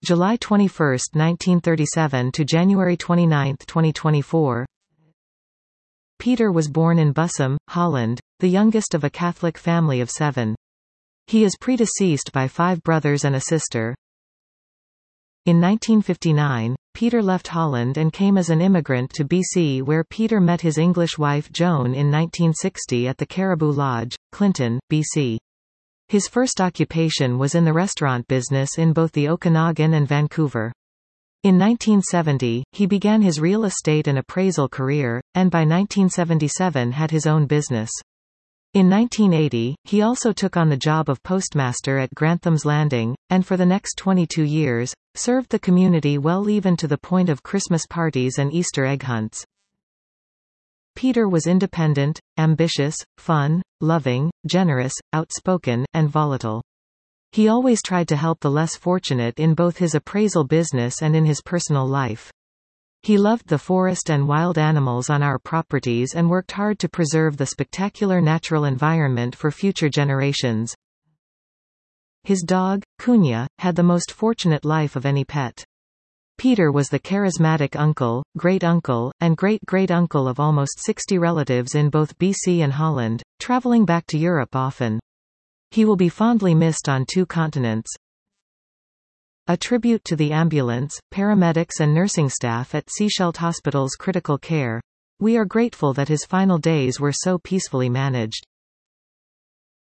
July 21, 1937 to January 29, 2024. Peter was born in Bussum, Holland, the youngest of a Catholic family of 7. He is predeceased by 5 brothers and a sister. In 1959, Peter left Holland and came as an immigrant to BC, where Peter met his English wife Joan in 1960 at the Caribou Lodge, Clinton, BC. His first occupation was in the restaurant business in both the Okanagan and Vancouver. In 1970, he began his real estate and appraisal career, and by 1977 had his own business. In 1980, he also took on the job of postmaster at Grantham's Landing, and for the next 22 years, served the community well even to the point of Christmas parties and Easter egg hunts. Peter was independent, ambitious, fun, loving, generous, outspoken, and volatile. He always tried to help the less fortunate in both his appraisal business and in his personal life. He loved the forest and wild animals on our properties and worked hard to preserve the spectacular natural environment for future generations. His dog, Cunha, had the most fortunate life of any pet. Peter was the charismatic uncle, great-uncle, and great-great-uncle of almost 60 relatives in both BC and Holland, traveling back to Europe often. He will be fondly missed on 2 continents. A tribute to the ambulance, paramedics and nursing staff at Sechelt Hospital's critical care. We are grateful that his final days were so peacefully managed.